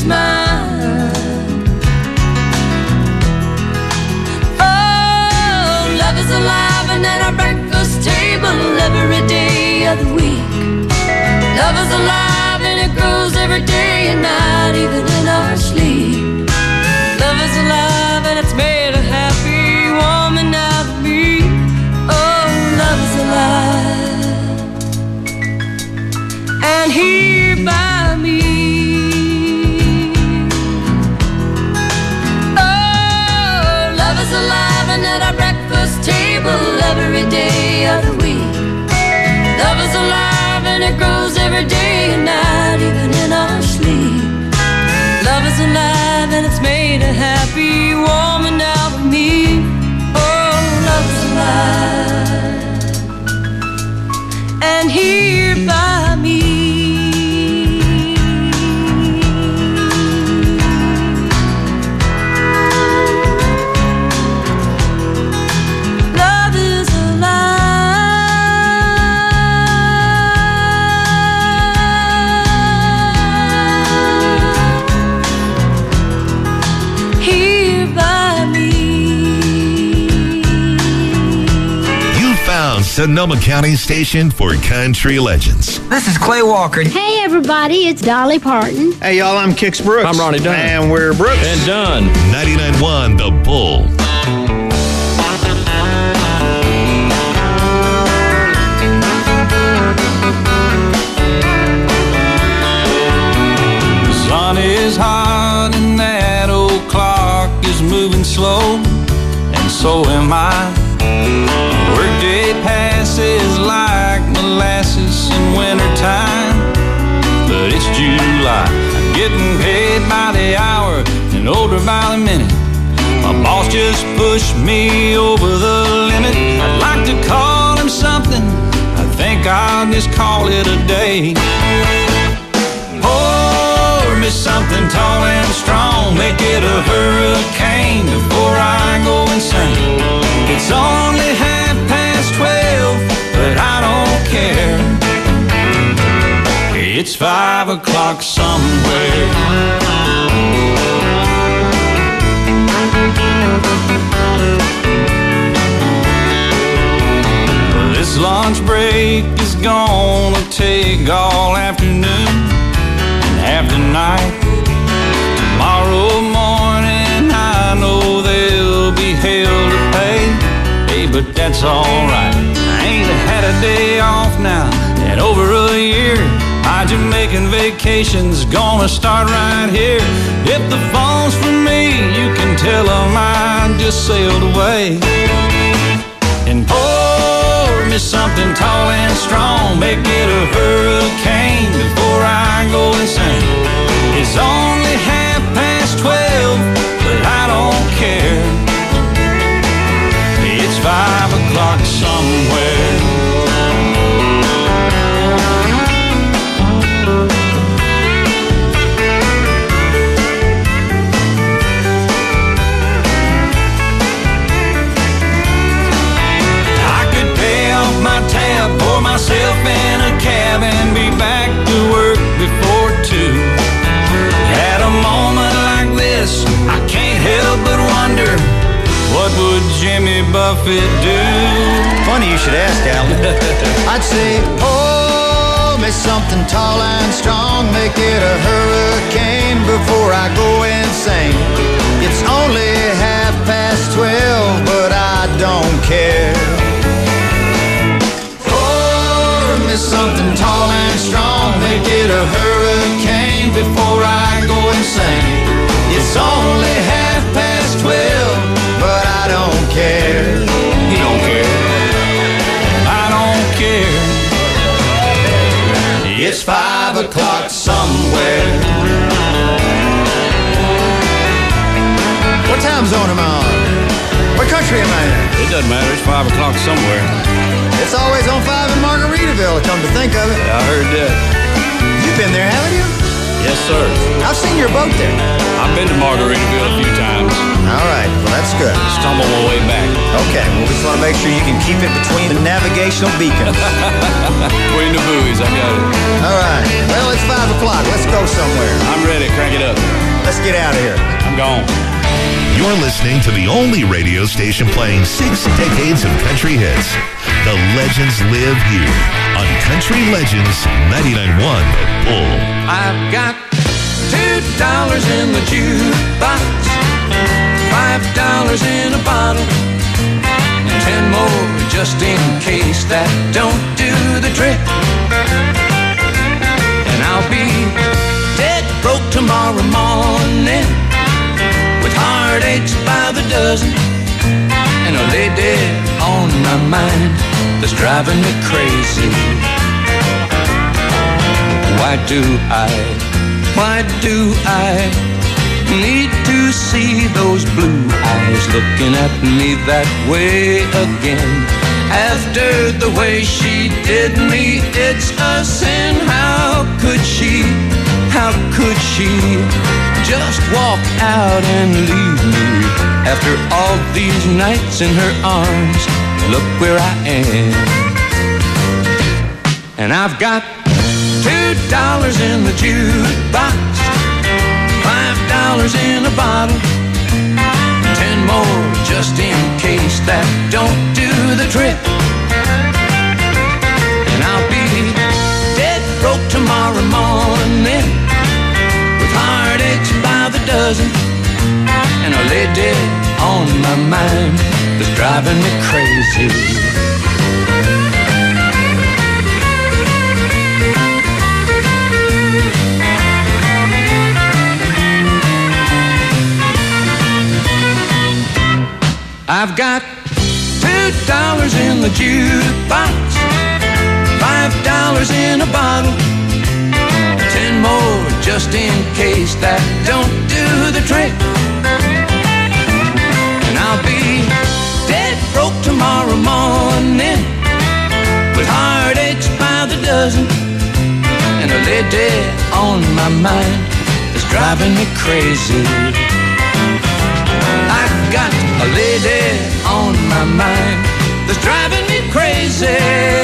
mine. Oh, love is alive and at our breakfast table every day of the week. Love is alive and it grows every day and night, even in our sleep. Love is alive and it's made a happy woman out of me. Oh, love is alive and here by me. Oh, love is alive and at our breakfast table every day of the week. Love is alive and it grows every day and night, even in our sleep. Love is alive and it's made a happy woman out of me. Oh, love is alive and here by me. Love is Sonoma County's station for country legends. This is Clay Walker. Hey, everybody, it's Dolly Parton. Hey, y'all, I'm Kix Brooks. I'm Ronnie Dunn. And we're Brooks. And Dunn. 99.1 The Bull. The sun is hot and that old clock is moving slow, and so am I. Workday passes like molasses in wintertime, but it's July. I'm getting paid by the hour and older by the minute. My boss just pushed me over the limit. I'd like to call him something, I think I'll just call it a day. Pour me something tall and strong, make it a hurricane before I go insane. It's only 12, but I don't care. It's 5 o'clock somewhere. This lunch break is gonna take all afternoon and half the night. Tomorrow morning I know there'll be hell to pay. But that's alright. I ain't had a day off now in over a year. My Jamaican vacation's gonna start right here. If the phone's for me, you can tell them I just sailed away. And pour me something tall and strong, make it a hurricane before I go insane. It's only 12:30, but I don't care. 5 o'clock somewhere. I could pay off my tab, pour myself in a cab and be back to work before 2. At a moment like this, I can't help but wonder, what would Jimmy Buffett do? Funny you should ask, Alan. I'd say, oh, me something tall and strong, make it a hurricane before I go insane. It's only 12:30, but I don't care. Pour me something tall and strong, make it a hurricane before I go insane. It's only 12:30. But I don't care. You don't care. I don't care. It's 5 o'clock somewhere. What time zone am I on? What country am I in? It doesn't matter. It's 5 o'clock somewhere. It's always on 5 in Margaritaville, come to think of it. Yeah, I heard that. You've been there, haven't you? Yes, sir. I've seen your boat there. I've been to Margaritaville a few times. All right, well, that's good. Stumble my way back. Okay, well, we just want to make sure you can keep it between the navigational beacons. Between the buoys, I got it. All right, well, it's 5 o'clock. Let's go somewhere. I'm ready. Crank it up. Let's get out of here. I'm gone. You're listening to the only radio station playing 6 decades of country hits. The legends live here on Country Legends 99.1 The Bull. I've got $2 in the jukebox, $5 in a bottle, and 10 more just in case that don't do the trick. And I'll be dead broke tomorrow morning, with heartaches by the dozen, and a lay dead on my mind that's driving me crazy. Why do I need to see those blue eyes looking at me that way again? After the way she did me, it's a sin. How could she just walk out and leave me? After all these nights in her arms, look where I am. And I've got $2 in the jukebox, $5 in a bottle, 10 more just in case that don't do the trick. And I'll be dead broke tomorrow morning, with heartaches by the dozen, and a lay dead on my mind that's driving me crazy. I've got $2 in the jukebox, $5 in a bottle, 10 more just in case that don't do the trick. And I'll be dead broke tomorrow morning, with heartaches by the dozen, and a lay dead on my mind that's driving me crazy. I've got a lady on my mind that's driving me crazy.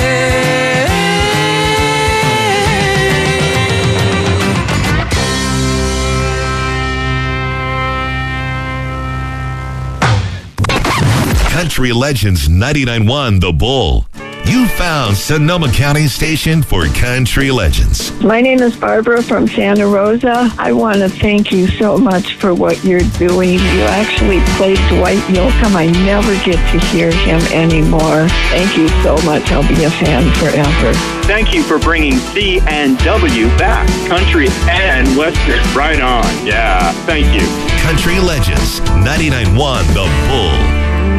Country Legends 99.1 The Bull. You found Sonoma County's station for Country Legends. My name is Barbara from Santa Rosa. I want to thank you so much for what you're doing. You actually played Dwight Yoakam. I never get to hear him anymore. Thank you so much. I'll be a fan forever. Thank you for bringing C and W back. Country and Western. Right on. Yeah. Thank you. Country Legends 99.1 The Bull.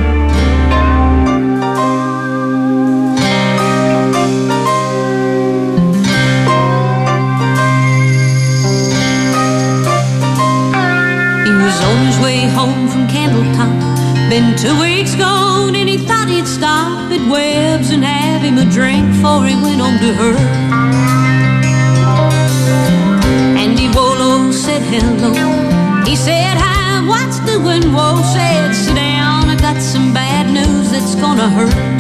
On his way home from Candletop, been 2 weeks gone, and he thought he'd stop at Webb's and have him a drink before he went on to her. Andy Wolo said hello. He said hi, what's doing? Whoa, said sit down, I got some bad news that's gonna hurt.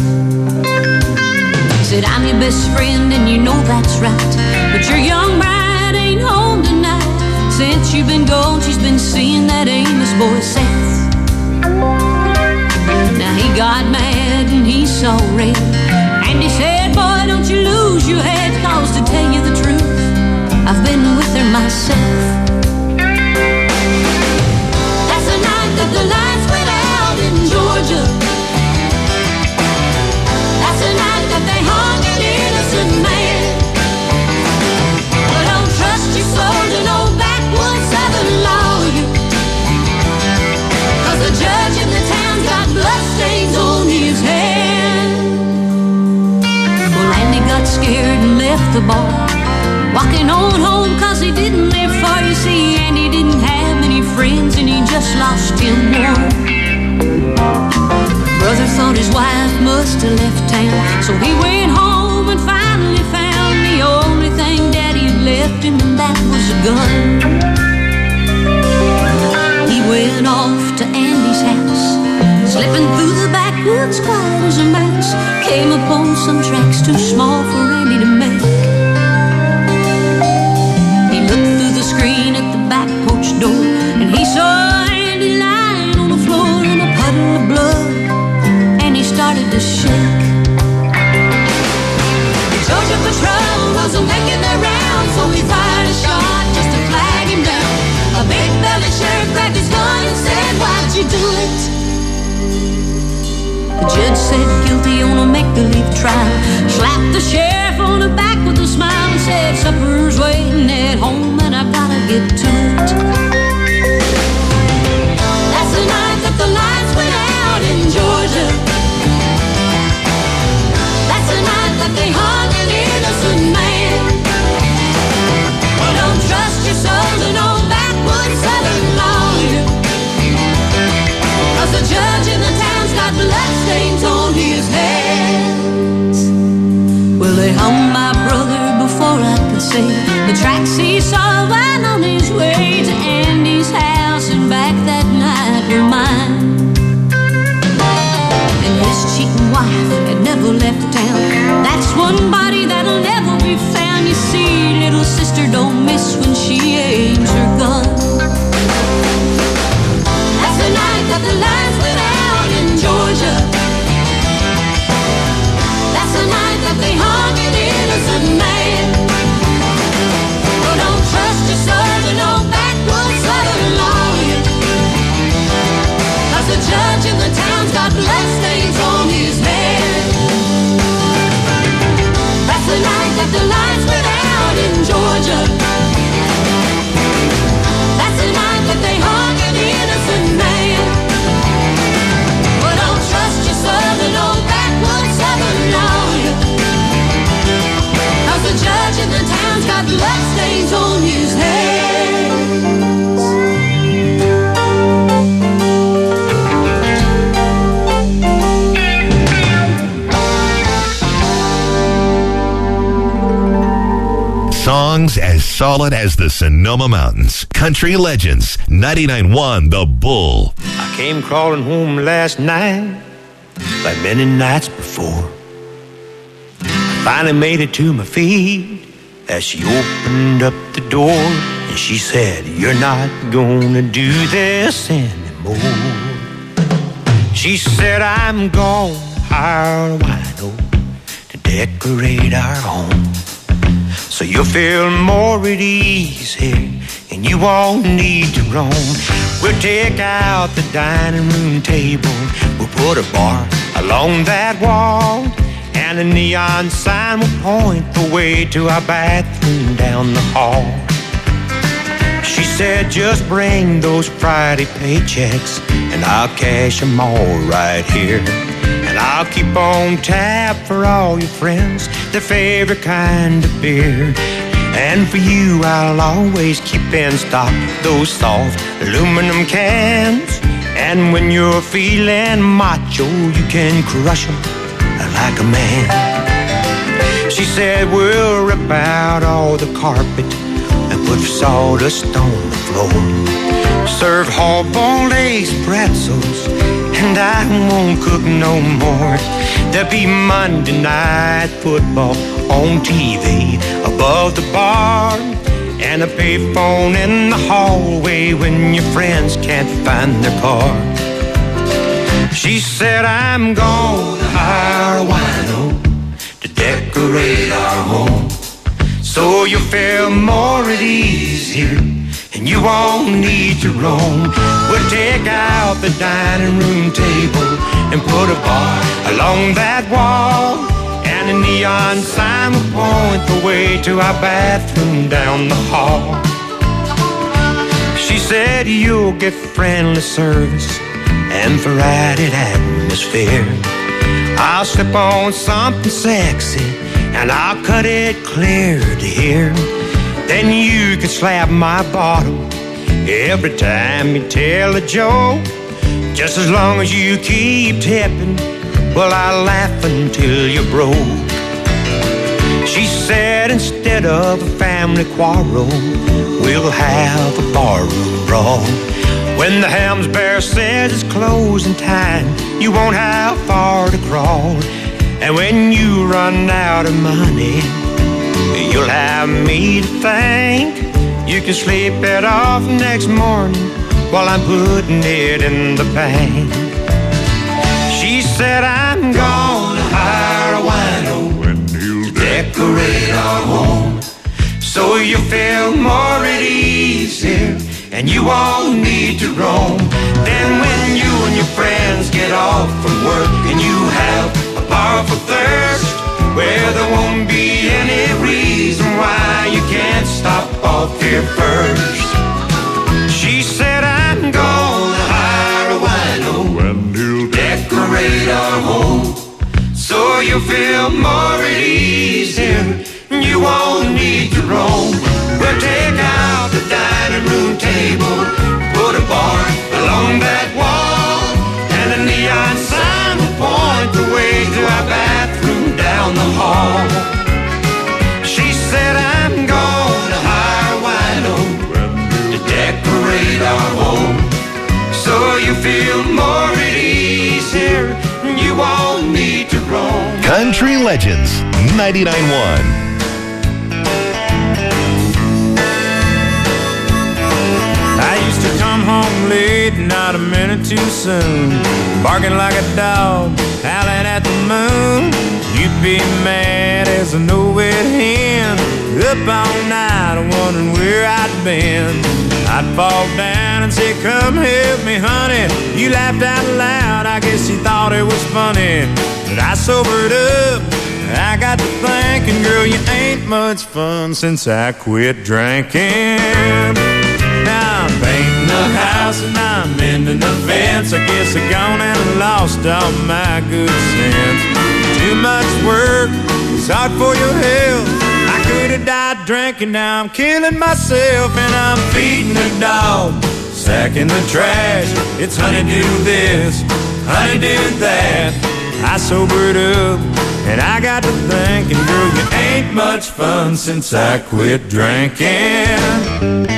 He said I'm your best friend and you know that's right, but your young bride ain't home tonight. Since you've been gone, she's been seeing that Amos boy Seth. Now he got mad and he saw red, and he said, boy, don't you lose your head, cause to tell you the truth, I've been with her myself. That's the night that the lights went out in Georgia. That's the night that they hung an innocent man. Well, don't trust your soul to know lawyer, cause the judge in the town's got bloodstains on his hand. Well, Andy got scared and left the bar, walking on home cause he didn't live far. You see, Andy didn't have many friends and he just lost him one. Brother thought his wife must have left town, so he went home and finally found the only thing Daddy had left him, and that was a gun. He went off to once quiet as a mouse, came upon some tracks too small for Andy to make. He looked through the screen at the back porch door, and he saw Andy lying on the floor in a puddle of blood, and he started to shake. The Georgia Patrol wasn't making their rounds, so he fired a shot just to flag him down. A big-bellied sheriff grabbed his gun and said, "Why'd you do it?" The judge said guilty on a make-believe trial, slapped the sheriff on the back with a smile and said, "Supper's waiting at home and I gotta get to it." That's the night that the lights went out in Georgia. That's the night that they hung an innocent man. Well, don't trust your soul to no backwoods southern lawyer, 'cause the judge in the town's got bloodstains on his hands. Well, they hung my brother before I could say the tracks he saw went on his way to Andy's house, and back that night were mine. And his cheating wife had never left town. That's one body that'll never be found. You see, little sister don't miss when she aims her gun. That's the night that the lights went out in Georgia. That's the night that they hung an innocent man. Well, don't trust your soul to no backwoods southern lawyer, 'cause the judge in the town's got bloodstains on his hands. That's the night that the lights went out in Georgia. That's the night that they hung an innocent man. Well, don't trust your soul to no backwoods southern lawyer, 'cause the judge in the town's got bloodstains on his hands. Songs as solid as the Sonoma Mountains. Country Legends, 99.1 The Bull. I came crawling home last night, like many nights before. I finally made it to my feet as she opened up the door, and she said, "You're not gonna do this anymore." She said, "I'm gonna hire a wino to decorate our home, so you'll feel more at ease here, and you won't need to roam. We'll take out the dining room table, we'll put a bar along that wall, and a neon sign will point the way to our bathroom down the hall." She said, "Just bring those Friday paychecks, and I'll cash them all right here. And I'll keep on tap for all your friends, their favorite kind of beer. And for you, I'll always keep in stock those soft aluminum cans. And when you're feeling macho, you can crush them like a man." She said, "We'll rip out all the carpet and put sawdust on the floor. Serve hard-boiled eggs, pretzels, and I won't cook no more. There'll be Monday night football on TV above the bar, and a payphone in the hallway when your friends can't find their car." She said, "I'm gonna hire a wino to decorate our home, so you'll feel more at ease here, and you won't need to roam. We'll take out the dining room table and put a bar along that wall, and a neon sign will point the way to our bathroom down the hall." She said, "You'll get friendly service and Friday atmosphere. I'll slip on something sexy and I'll cut it clear to here. Then you can slap my bottle every time you tell a joke. Just as long as you keep tipping, well, I'll laugh until you're broke." She said, "Instead of a family quarrel, we'll have a barroom brawl. When the Helms Bear says it's closing time, you won't have far to crawl. And when you run out of money, you'll have me to thank. You can sleep it off next morning while I'm putting it in the bank. She said I'm gonna hire a wino to decorate our home, so you'll feel more at ease here and you won't need to roam. Then when you and your friends get off from work and you have a powerful thirst, well, there won't be any reason why you can't stop off here first. She said I'm gonna hire a wino to decorate our home, so you'll feel more at ease here, you won't need to roam. We'll take out the dining room table, put a bar along that wall, and a neon sign will point the way to our bathroom down the hall. She said I'm gonna hire a wino to decorate our home, so you feel more at ease here, you won't need to roam. Country Legends 99.1. I used to come home late, not a minute too soon, barking like a dog, howling at the moon. You'd be mad as a no-wet hen, up all night wondering where I'd been. I'd fall down and say, come help me, honey. You laughed out loud, I guess you thought it was funny. But I sobered up, I got to thinking, girl, you ain't much fun since I quit drinking. Now I'm painting the house and I'm mending the fence. I guess I gone and lost all my good sense. Too much work, it's hard for your health. I could have died drinking, now I'm killing myself. And I'm feeding the dog, sacking the trash. It's honey do this, honey do that. I sobered up and I got to thinking, girl, you ain't much fun since I quit drinking.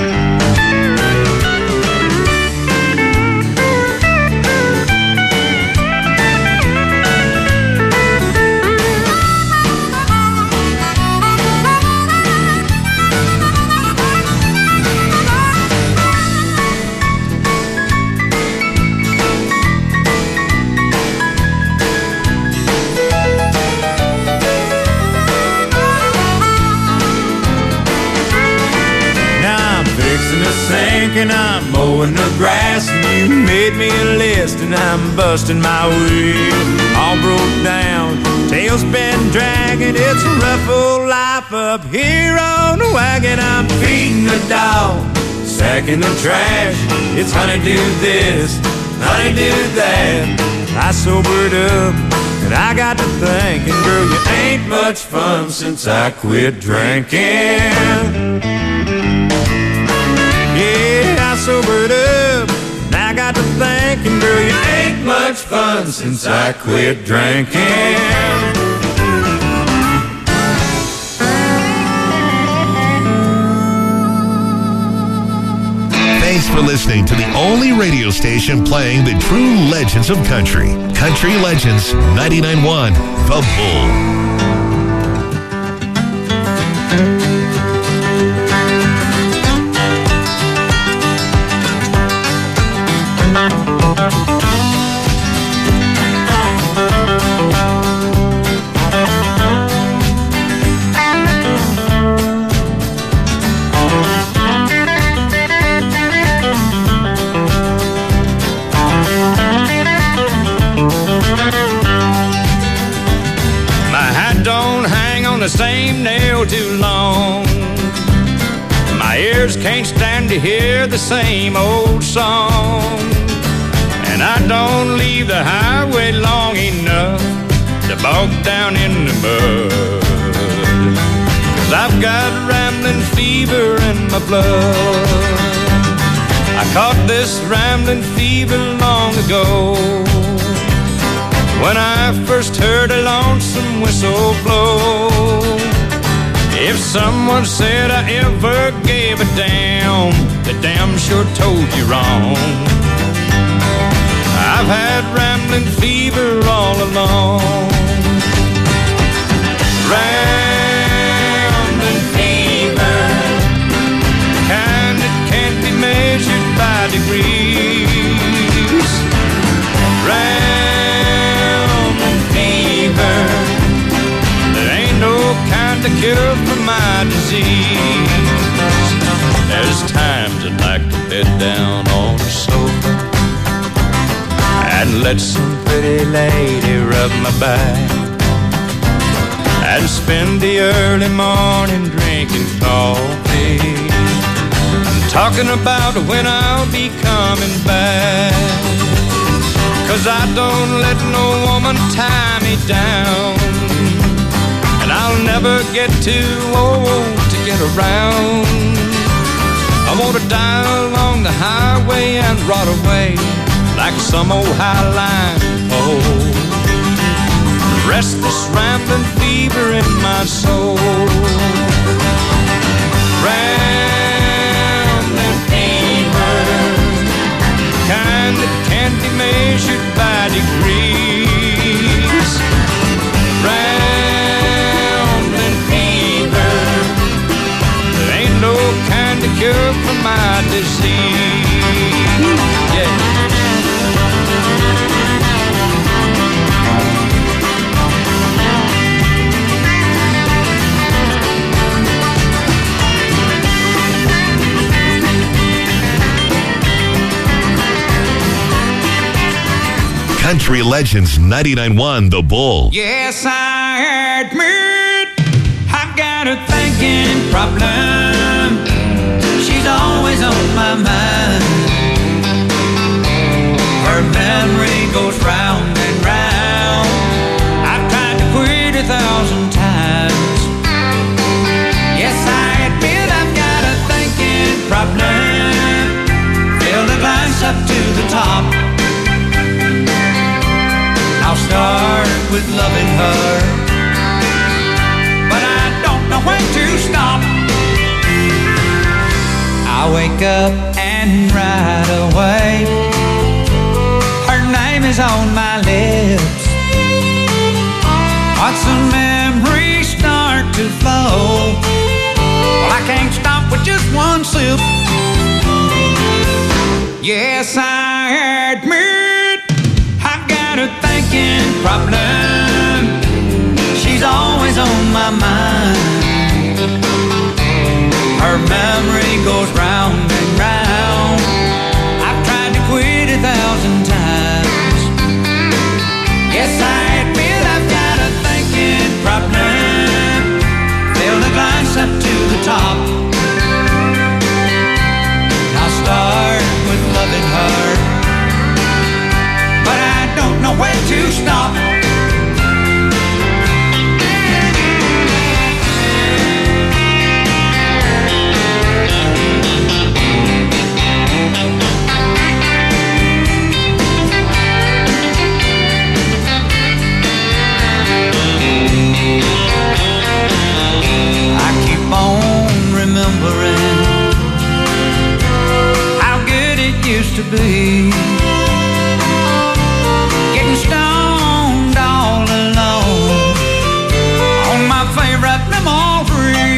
And I'm mowing the grass, and you made me a list, and I'm busting my wheel. All broke down, tail's been dragging. It's a rough old life up here on the wagon. I'm feeding the dog, sacking the trash. It's honey do this, honey do that. I sobered up and I got to thinking, girl, you ain't much fun since I quit drinking. Yeah, I sobered up, and I got to thinking, girl, you ain't much fun since I quit drinking. Thanks for listening to the only radio station playing the true legends of country. Country Legends 99.1, The Bull. The same nail too long. My ears can't stand to hear the same old song. And I don't leave the highway long enough to bog down in the mud. 'Cause I've got rambling fever in my blood. I caught this rambling fever long ago, when I first heard a lonesome whistle blow. If someone said I ever gave a damn, they damn sure told you wrong. I've had rambling fever all along. Rambling fever, kind that can't be measured by degrees. Rambling fever, there ain't no kind of cure for my disease. There's times I'd like to bed down on the sofa and let some pretty lady rub my back, and spend the early morning drinking coffee and talking about when I'll be coming back. 'Cause I don't let no woman tie me down, and I'll never get too old to get around. I want to die along the highway and rot away like some old highline pole. Restless rambling fever in my soul. Rambling fever, kind that can't be measured by degrees. Rambling fever, there ain't no kind of cure for my disease. Yeah. Country Legends 99.1 The Bull. Yes, I admit I've got a thinking problem. She's always on my mind. Her memory goes round and round. I've tried to quit 1,000 times. Yes, I admit I've got a thinking problem. Fill the glass up to the top. I'll start with loving her, but I don't know when to stop. I wake up and right away her name is on my lips. Watch the memories start to flow. Well, I can't stop with just one sip. Yes, I admit I've got a thinking problem. She's always on my mind. Her memory goes round and round. I've tried to quit 1,000 times. Yes, I admit I've got a thinking problem. Fill the glass up to the top. I'll start with loving her, but I don't know when to stop. I keep on remembering how good it used to be. Getting stoned all alone on my favorite memory.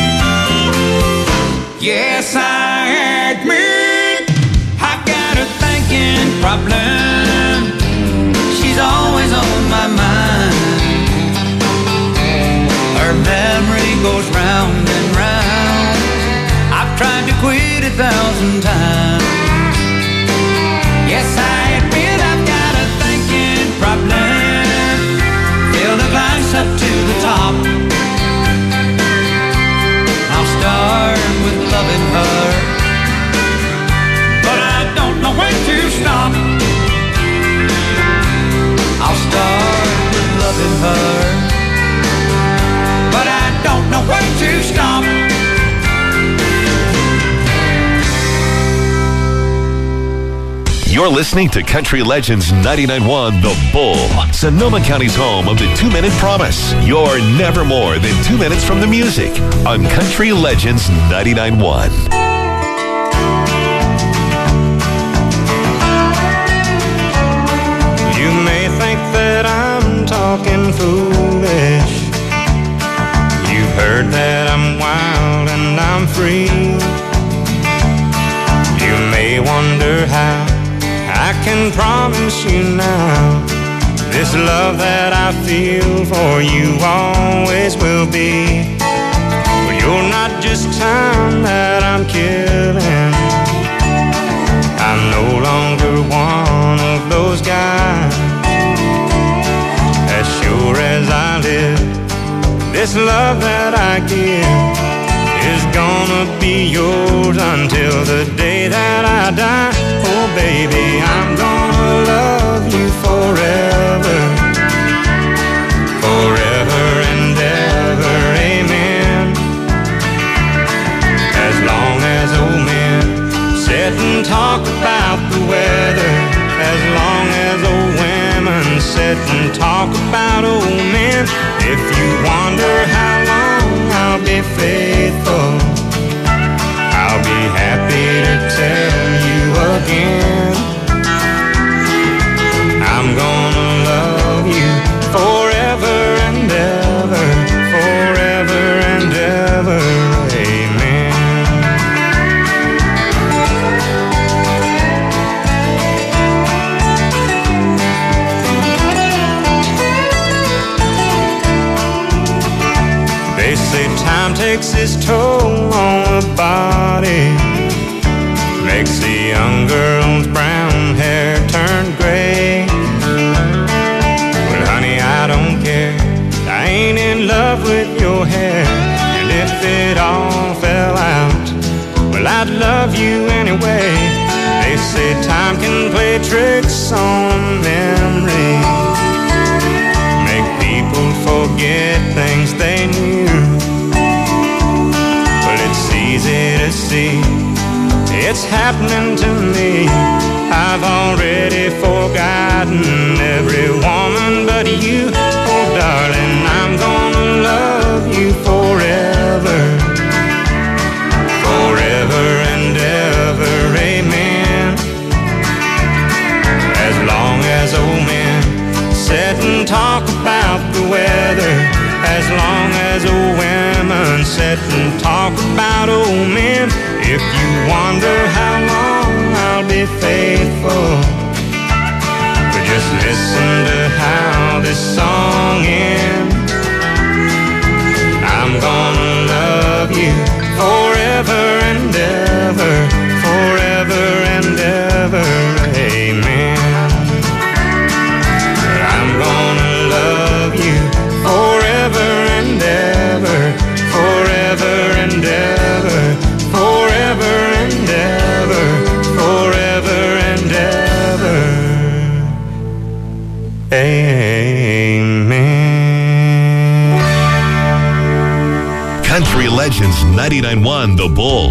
Yes, I admit I've got a thinking problem. She's always on my mind. Her memory goes round and round. I've tried to quit 1,000 times. Yes, I admit I've got a thinking problem. Fill the glass up to the top. I'll start with loving her, but I don't know when to stop. I'll start with loving her, but I don't know when to stop. You're listening to Country Legends 99.1 The Bull, Sonoma County's home of the 2-Minute Promise. You're never more than 2 minutes from the music on Country Legends 99.1. how I can promise you now this love that I feel for you always will be. But you're not just time that I'm killing. I'm no longer one of those guys. As sure as I live, this love that I give is gonna be yours until the day that I die. Oh baby, I'm gonna love you forever, forever and ever, amen. As long as old men sit and talk about the weather, as long as old women sit and talk about old men. If you wonder how long I'll be faithful, I'll be happy to tell you again. I'm gonna love you forever and ever, forever and ever, amen. They say time takes its toll on the body, makes the young girl's brown hair turn gray. Well, honey, I don't care. I ain't in love with your hair. And if it all fell out, well, I'd love you anyway. They say time can play tricks on memory, make people forget things they knew. Well, it's easy to see it's happening to me. I've already forgotten every woman but you. Oh, darling, I'm gonna love you forever, forever and ever, amen. As long as old men sit and talk about the weather, as long as old women sit and talk about old men. If you wonder how long I'll be faithful, but just listen to how this song ends. I'm gonna love you forever and ever, forever and ever, amen. I'm gonna love you forever and ever, forever and ever, forever and ever, forever and ever, amen. Country Legends 99.1 The Bull.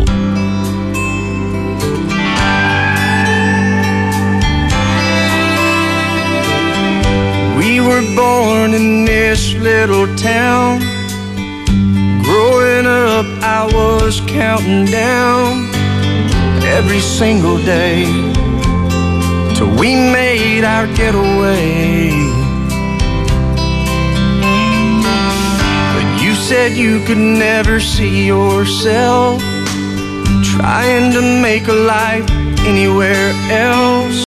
We were born in this little town. Growing up, I was counting down every single day till we made our getaway. But you said you could never see yourself trying to make a life anywhere else.